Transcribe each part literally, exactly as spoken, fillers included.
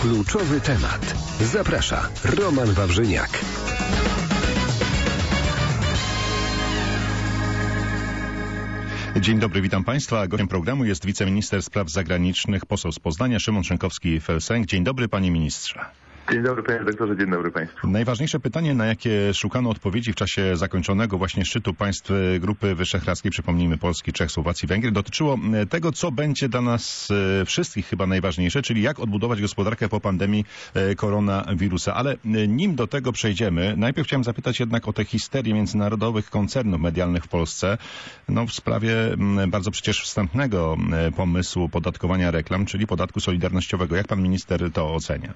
Kluczowy temat. Zaprasza Roman Wawrzyniak. Dzień dobry, witam Państwa. Gościem programu jest wiceminister spraw zagranicznych, poseł z Poznania, Szymon Szynkowski-Felsenk. Dzień dobry, panie ministrze. Dzień dobry, panie redaktorze, dzień dobry państwu. Najważniejsze pytanie, na jakie szukano odpowiedzi w czasie zakończonego właśnie szczytu państw Grupy Wyszehradzkiej, przypomnijmy Polski, Czech, Słowacji, Węgier, dotyczyło tego, co będzie dla nas wszystkich chyba najważniejsze, czyli jak odbudować gospodarkę po pandemii koronawirusa. Ale nim do tego przejdziemy, najpierw chciałem zapytać jednak o tę histerię międzynarodowych koncernów medialnych w Polsce, no w sprawie bardzo przecież wstępnego pomysłu podatkowania reklam, czyli podatku solidarnościowego. Jak pan minister to ocenia?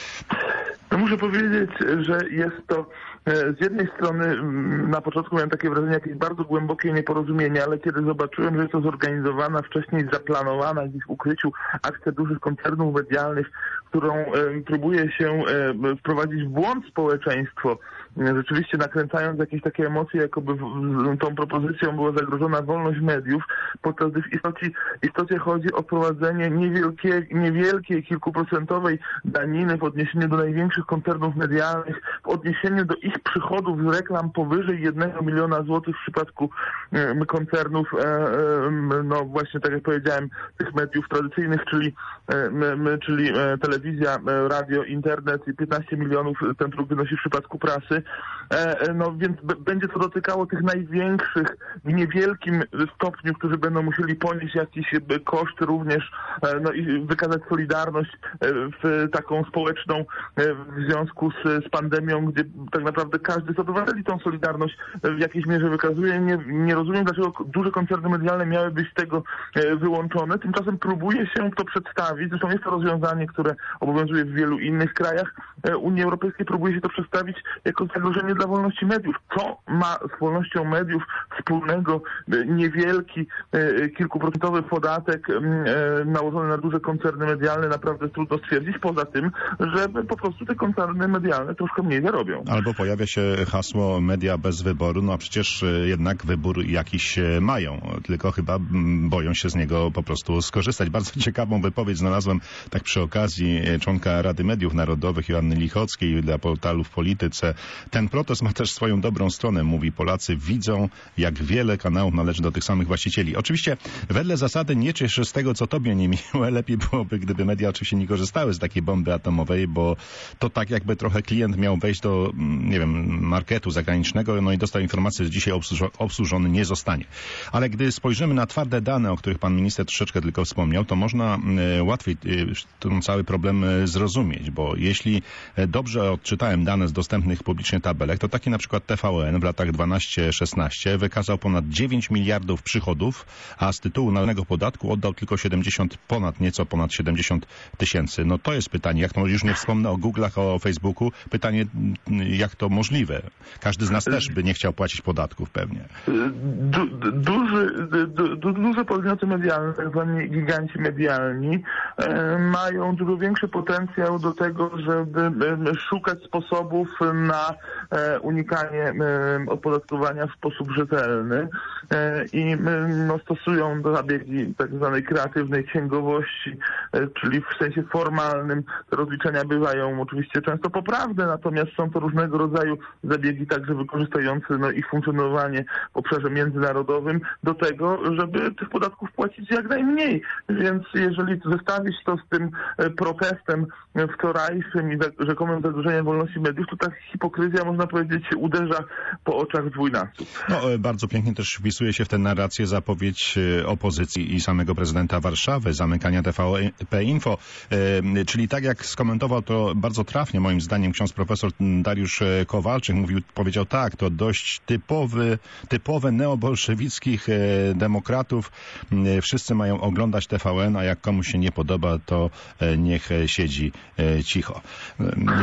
No muszę powiedzieć, że jest to z jednej strony na początku miałem takie wrażenie jakieś bardzo głębokie nieporozumienie, ale kiedy zobaczyłem, że jest to zorganizowana, wcześniej zaplanowana gdzieś w ukryciu akcja dużych koncernów medialnych, którą e, próbuje się e, wprowadzić w błąd społeczeństwo, rzeczywiście nakręcając jakieś takie emocje, jakoby w, w, tą propozycją była zagrożona wolność mediów, podczas gdy w istocie, istocie chodzi o wprowadzenie niewielkiej, niewielkiej, kilkuprocentowej daniny w odniesieniu do największych koncernów medialnych, w odniesieniu do ich przychodów z reklam powyżej jednego miliona złotych w przypadku e, koncernów, e, e, no właśnie tak jak powiedziałem, tych mediów tradycyjnych, czyli, e, m, czyli e, telewizja, e, radio, internet i piętnaście milionów ten próg wynosi w przypadku prasy. E, no więc b- będzie to dotykało tych największych w niewielkim stopniu, którzy będą musieli ponieść jakiś e, koszt również, e, no i wykazać solidarność e, w taką społeczną e, w związku z, z pandemią, gdzie tak naprawdę każdy z obywateli tą solidarność w jakiejś mierze wykazuje. Nie, nie rozumiem, dlaczego duże koncerny medialne miały być z tego e, wyłączone. Tymczasem próbuje się to przedstawić, zresztą jest to rozwiązanie, które obowiązuje w wielu innych krajach e, Unii Europejskiej, próbuje się to przedstawić jako zagrożenie dla wolności mediów. Co ma z wolnością mediów wspólnego niewielki, kilkuprocentowy podatek nałożony na duże koncerny medialne? Naprawdę trudno stwierdzić, poza tym, że po prostu te koncerny medialne troszkę mniej zarobią. Albo pojawia się hasło media bez wyboru, no a przecież jednak wybór jakiś mają, tylko chyba boją się z niego po prostu skorzystać. Bardzo ciekawą wypowiedź znalazłem tak przy okazji członka Rady Mediów Narodowych Joanny Lichockiej dla portalu W Polityce. Ten protest ma też swoją dobrą stronę, mówi. Polacy widzą, jak wiele kanałów należy do tych samych właścicieli. Oczywiście wedle zasady nie ciesz się z tego, co tobie niemiłe. Lepiej byłoby, gdyby media oczywiście nie korzystały z takiej bomby atomowej, bo to tak jakby trochę klient miał wejść do, nie wiem, marketu zagranicznego, no i dostał informację, że dzisiaj obsłużo- obsłużony nie zostanie. Ale gdy spojrzymy na twarde dane, o których pan minister troszeczkę tylko wspomniał, to można y, łatwiej y, ten cały problem y, zrozumieć, bo jeśli y, dobrze odczytałem dane z dostępnych publicznie tabelek, to taki na przykład T V N w latach dwanaście szesnaście wykazał ponad dziewięć miliardów przychodów, a z tytułu należnego podatku oddał tylko siedemdziesiąt, ponad nieco ponad siedemdziesiąt tysięcy. No to jest pytanie, jak to, już nie wspomnę o Google'ach, o Facebooku, pytanie, jak to możliwe? Każdy z nas też by nie chciał płacić podatków pewnie. Du, duży, du, du, duże podmioty medialne, tak zwani giganci medialni, e, mają dużo większy potencjał do tego, żeby e, szukać sposobów na e, unikanie e, opodatkowania w sposób rzetelny e, i e, no, stosują do zabiegi tak zwanej kreatywnej księgowości, e, czyli w sensie formalnym te rozliczenia bywają oczywiście często poprawne, natomiast są to różnego rodzaju zabiegi także wykorzystujące no, ich funkcjonowanie w obszarze międzynarodowym do tego, żeby tych podatków płacić jak najmniej. Więc jeżeli zestawić to z tym e, protestem wczorajszym i rzekomym zagrożeniem wolności mediów, to ta hipokryzja, można powiedzieć, uderza po oczach dwójnasób. No, bardzo pięknie też wpisuje się w tę narrację zapowiedź opozycji i samego prezydenta Warszawy, zamykania T V P Info. E, czyli tak jak skomentował to bardzo trafnie, moim zdaniem, ksiądz profesor Dariusz Kowalczyk, mówił, powiedział tak, to dość typowy, typowe neobolszewickich e, demokratów. E, wszyscy mają oglądać T V N, a jak komuś się nie podoba, to e, niech siedzi e, cicho. E,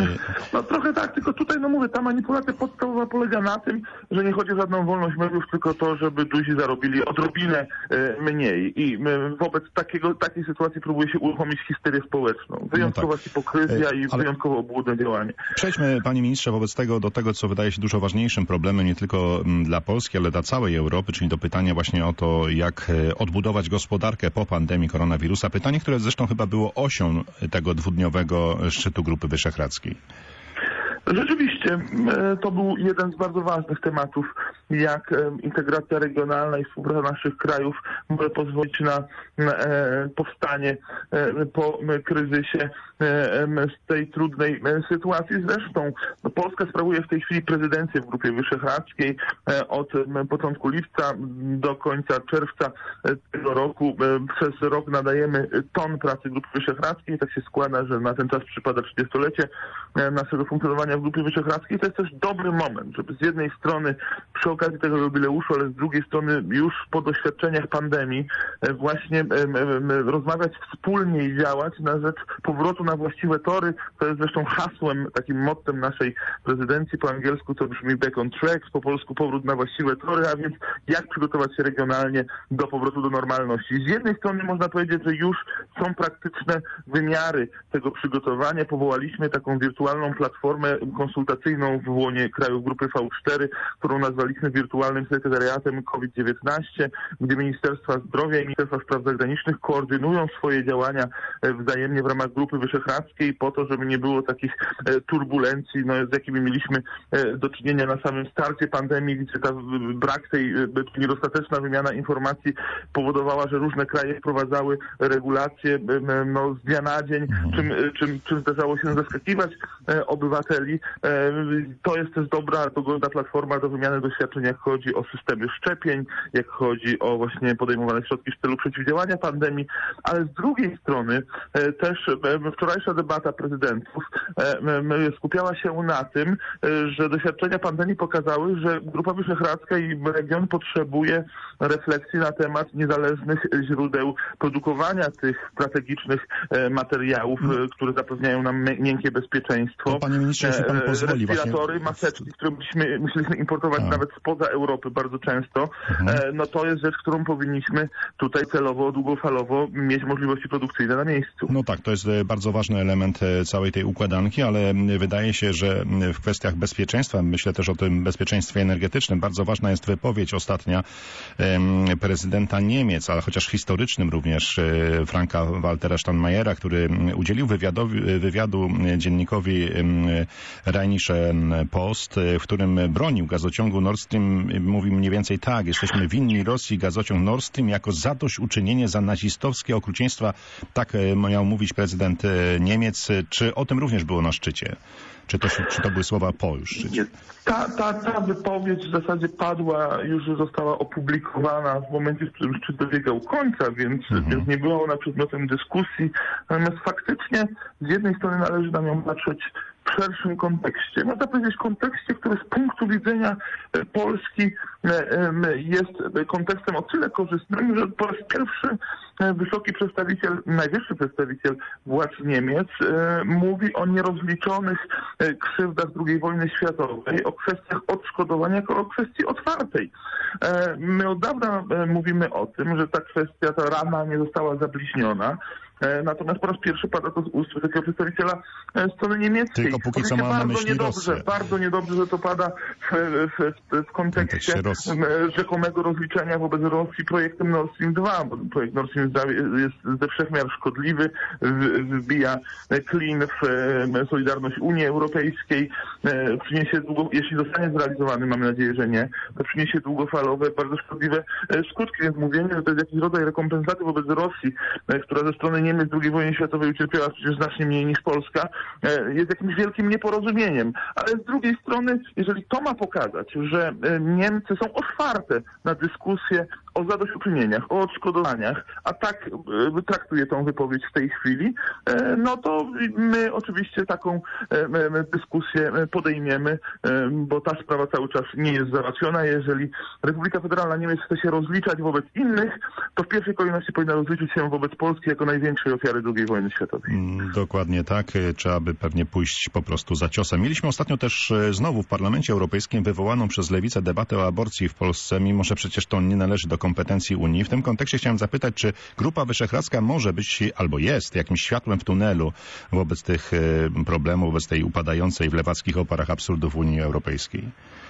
no trochę tak, tylko tutaj, no mówię, ta manipulacja podstawowa polega na tym, że nie chodzi o żadną wolność mediów, tylko to, żeby duzi zarobili odrobinę e, mniej. I e, wobec takiego, takiej sytuacji próbuje się uruchomić histerię społeczną. Wyjątkowa no tak. hipokryzja e, i ale... wyjątkowo obłudne obłudne działanie. Przejdźmy, panie ministrze, wobec tego do tego, co wydaje się dużo ważniejszym problemem nie tylko dla Polski, ale dla całej Europy, czyli do pytania właśnie o to, jak odbudować gospodarkę po pandemii koronawirusa. Pytanie, które zresztą chyba było osią tego dwudniowego szczytu Grupy Wyszehradzkiej. Rzeczywiście, to był jeden z bardzo ważnych tematów, jak integracja regionalna i współpraca naszych krajów może pozwolić na powstanie po kryzysie z tej trudnej sytuacji. Zresztą Polska sprawuje w tej chwili prezydencję w Grupie Wyszehradzkiej. Od początku lipca do końca czerwca tego roku przez rok nadajemy ton pracy Grupy Wyszehradzkiej. Tak się składa, że na ten czas przypada trzydziestolecie naszego funkcjonowania w Grupie Wyszehradzkiej. To jest też dobry moment, żeby z jednej strony przy okazji tego jubileuszu, ale z drugiej strony już po doświadczeniach pandemii właśnie rozmawiać wspólnie i działać na rzecz powrotu na właściwe tory. To jest zresztą hasłem, takim mottem naszej prezydencji. Po angielsku to brzmi back on track, po polsku powrót na właściwe tory, a więc jak przygotować się regionalnie do powrotu do normalności. Z jednej strony można powiedzieć, że już są praktyczne wymiary tego przygotowania. Powołaliśmy taką wirtualną platformę konsultacyjną w łonie krajów Grupy V cztery, którą nazwaliśmy wirtualnym sekretariatem COVID dziewiętnaście, gdzie Ministerstwa Zdrowia i Ministerstwa Spraw Zagranicznych koordynują swoje działania wzajemnie w ramach Grupy Wyszehradzkiej po to, żeby nie było takich turbulencji, no, z jakimi mieliśmy do czynienia na samym starcie pandemii, gdzie ta brak tej, niedostateczna wymiana informacji powodowała, że różne kraje wprowadzały regulacje no, z dnia na dzień, czym, czym, czym zdarzało się zaskakiwać obywateli. To jest też dobra, dogodna platforma do wymiany doświadczeń, jak chodzi o systemy szczepień, jak chodzi o właśnie podejmowane środki w celu przeciwdziałania pandemii, ale z drugiej strony też wczorajsza debata prezydentów skupiała się na tym, że doświadczenia pandemii pokazały, że Grupa Wyszehradzka i region potrzebuje refleksji na temat niezależnych źródeł produkowania tych strategicznych materiałów, które zapewniają nam miękkie bezpieczeństwo. To, panie ministrze, jeśli pan pozwoli, respiratory, właśnie... maseczki, które musieliśmy, musieliśmy importować A. nawet spoza Europy bardzo często, mhm. no to jest rzecz, którą powinniśmy tutaj celowo, długofalowo mieć możliwości produkcyjne na miejscu. No tak, to jest bardzo ważny element całej tej układanki, ale wydaje się, że w kwestiach bezpieczeństwa, myślę też o tym bezpieczeństwie energetycznym, bardzo ważna jest wypowiedź ostatnia prezydenta Niemiec, ale chociaż historycznym również, Franka Waltera Steinmeiera, który udzielił wywiadu dziennikowi Rheinische Post, w którym bronił gazociągu Nord Stream, mówił mniej więcej tak: jesteśmy winni Rosji gazociąg Nord Stream jako zadośćuczynienie za nazistowskie okrucieństwa. Tak miał mówić prezydent Niemiec. Czy o tym również było na szczycie? Czy to, czy to były słowa po już szczycie? Ta, ta, ta wypowiedź w zasadzie padła, już została opublikowana w momencie, w którym szczyt dobiegał końca, więc, mhm. więc nie była ona przedmiotem dyskusji. Natomiast faktycznie z jednej strony należy na nią patrzeć w szerszym kontekście. Można powiedzieć kontekście, który z punktu widzenia Polski jest kontekstem o tyle korzystnym, że po raz pierwszy wysoki przedstawiciel, najwyższy przedstawiciel władz Niemiec mówi o nierozliczonych krzywdach drugiej wojny światowej, o kwestiach odszkodowania jako o kwestii otwartej. My od dawna mówimy o tym, że ta kwestia, ta rana nie została zabliźniona. Natomiast po raz pierwszy pada to z ust takiego przedstawiciela strony niemieckiej. Tylko póki co ma na myśli niedobrze, Rosję. Bardzo niedobrze, że to pada w, w, w kontekście rzekomego rozliczenia wobec Rosji projektem Nord Stream dwa, bo projekt Nord Stream dwa jest ze wszech miar szkodliwy, wbija klin w solidarność Unii Europejskiej, przyniesie długo, jeśli zostanie zrealizowany, mamy nadzieję, że nie, to przyniesie długofalowe, bardzo szkodliwe skutki, więc mówienie, że to jest jakiś rodzaj rekompensaty wobec Rosji, która ze strony Niemiec w drugiej wojnie światowej ucierpiała przecież znacznie mniej niż Polska, jest jakimś wielkim nieporozumieniem. Ale z drugiej strony, jeżeli to ma pokazać, że Niemcy są otwarte na dyskusję o zadośćuczynieniach, o odszkodowaniach, a tak traktuje tą wypowiedź w tej chwili, no to my oczywiście taką dyskusję podejmiemy, bo ta sprawa cały czas nie jest załatwiona. Jeżeli Republika Federalna Niemiec chce się rozliczać wobec innych, to w pierwszej kolejności powinna rozliczyć się wobec Polski jako największej ofiary drugiej wojny światowej. Dokładnie tak. Trzeba by pewnie pójść po prostu za ciosem. Mieliśmy ostatnio też znowu w Parlamencie Europejskim wywołaną przez Lewicę debatę o aborcji w Polsce, mimo że przecież to nie należy do kompetencji Unii. W tym kontekście chciałem zapytać, czy Grupa Wyszehradzka może być albo jest jakimś światłem w tunelu wobec tych problemów, wobec tej upadającej w lewackich oparach absurdów Unii Europejskiej?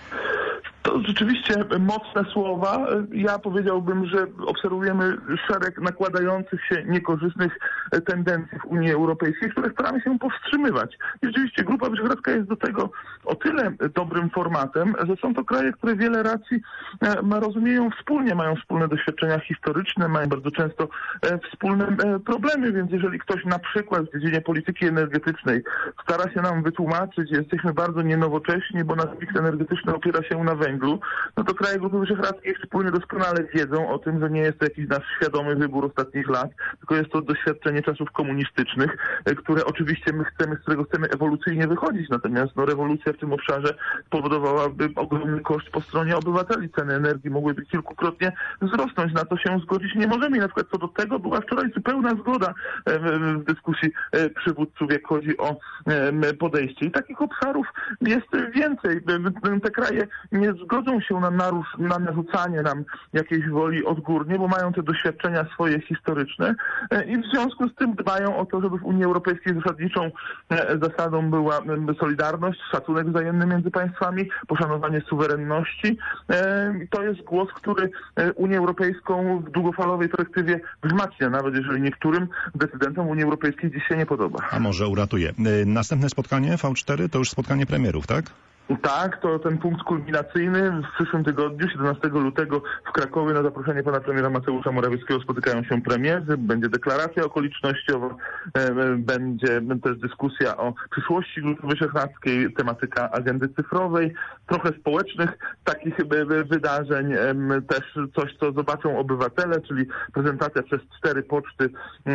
To rzeczywiście mocne słowa. Ja powiedziałbym, że obserwujemy szereg nakładających się niekorzystnych tendencji w Unii Europejskiej, które staramy się powstrzymywać. I rzeczywiście Grupa Wyszehradzka jest do tego o tyle dobrym formatem, że są to kraje, które wiele racji rozumieją wspólnie, mają wspólne doświadczenia historyczne, mają bardzo często wspólne problemy, więc jeżeli ktoś na przykład w dziedzinie polityki energetycznej stara się nam wytłumaczyć, że jesteśmy bardzo nienowocześni, bo nasz miks energetyczny opiera się na węglu, no to kraje Grupy Wyszehradzkiej wspólnie doskonale wiedzą o tym, że nie jest to jakiś nasz świadomy wybór ostatnich lat, tylko jest to doświadczenie czasów komunistycznych, które oczywiście my chcemy, z którego chcemy ewolucyjnie wychodzić, natomiast no, rewolucja w tym obszarze spowodowałaby ogromny koszt po stronie obywateli. Ceny energii mogłyby kilkukrotnie wzrosnąć. Na to się zgodzić nie możemy. I na przykład co do tego była wczoraj zupełna zgoda w dyskusji przywódców, jak chodzi o podejście. I takich obszarów jest więcej. Te kraje nie zgodzą się na, narusz, na narzucanie nam jakiejś woli odgórnie, bo mają te doświadczenia swoje historyczne i w związku z tym dbają o to, żeby w Unii Europejskiej zasadniczą zasadą była solidarność, szacunek wzajemny między państwami, poszanowanie suwerenności. To jest głos, który Unię Europejską w długofalowej perspektywie wzmacnia, nawet jeżeli niektórym decydentom Unii Europejskiej dziś się nie podoba. A może uratuje. Następne spotkanie V cztery to już spotkanie premierów, tak? Tak, to ten punkt kulminacyjny w przyszłym tygodniu, siedemnastego lutego w Krakowie na zaproszenie pana premiera Mateusza Morawieckiego spotykają się premierzy, będzie deklaracja okolicznościowa, będzie też dyskusja o przyszłości Grupy Wyszehradzkiej, tematyka agendy cyfrowej, trochę społecznych takich wydarzeń, też coś, co zobaczą obywatele, czyli prezentacja przez cztery poczty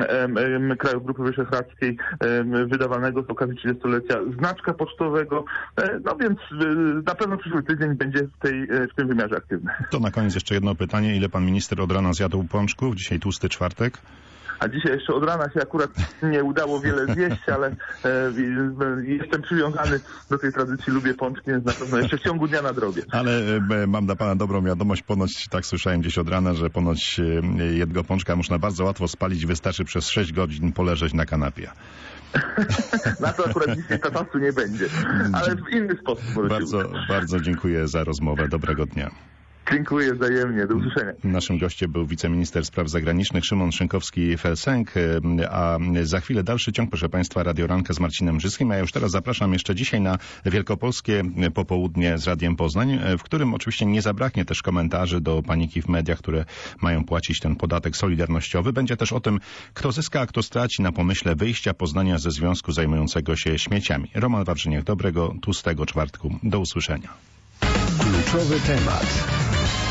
krajów Grupy Wyszehradzkiej wydawanego z okazji trzydziestolecia znaczka pocztowego, no więc na pewno przyszły tydzień będzie w, tej, w tym wymiarze aktywny. To na koniec jeszcze jedno pytanie. Ile pan minister od rana zjadł pączków? Dzisiaj tłusty czwartek. A dzisiaj jeszcze od rana się akurat nie udało wiele zjeść, ale e, jestem przywiązany do tej tradycji, lubię pączki, więc na pewno jeszcze w ciągu dnia nadrobię. Ale e, mam dla pana dobrą wiadomość, ponoć tak słyszałem gdzieś od rana, że ponoć e, jednego pączka można bardzo łatwo spalić, wystarczy przez sześć godzin poleżeć na kanapie. Na to akurat dzisiaj czasu nie będzie, ale w inny sposób. Bardzo, bardzo dziękuję za rozmowę. Dobrego dnia. Dziękuję wzajemnie. Do usłyszenia. Naszym gościem był wiceminister spraw zagranicznych Szymon Szynkowski-Felsenk, a za chwilę dalszy ciąg, proszę państwa, Radio Ranka z Marcinem Brzyskim, a ja już teraz zapraszam jeszcze dzisiaj na wielkopolskie popołudnie z Radiem Poznań, w którym oczywiście nie zabraknie też komentarzy do paniki w mediach, które mają płacić ten podatek solidarnościowy. Będzie też o tym, kto zyska, a kto straci na pomyśle wyjścia Poznania ze związku zajmującego się śmieciami. Roman Wawrzyniak, dobrego, tłustego czwartku. Do usłyszenia. Kluczowy temat.